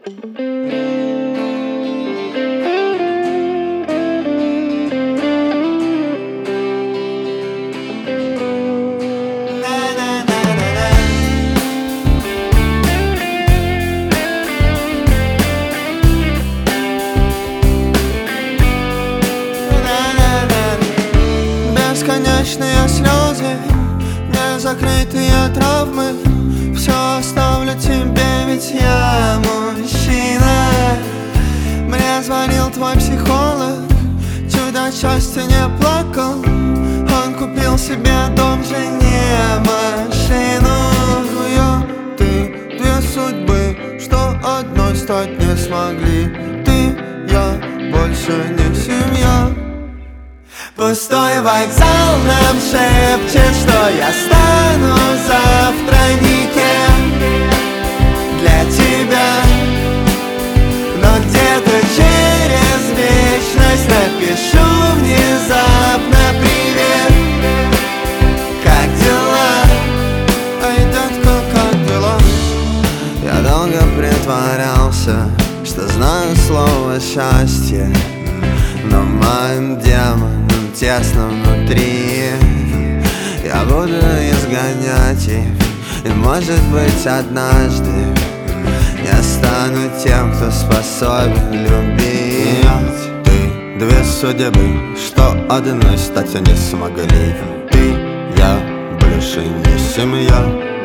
Бесконечные слезы, незакрытые травмы. Все оставлю тебе, ведь я мужчина. Мне звонил твой психолог, чуть от счастья не плакал. Он купил себе дом, жене, машину. Я, ты, две судьбы, что одной стать не смогли. Ты, я, больше не семья. Пустой вокзал нам шепчет, что я стану завтра никем для тебя. Но где-то через вечность напишу внезапно привет. Как дела? Эй, детка, как дела? Я долго притворялся, что знаю слово счастье, но в моем демоне тесно внутри. Я буду изгонять их, и может быть однажды я стану тем, кто способен любить. Ты, две судьбы, что одной стать не смогли. Ты, я, больше не семья.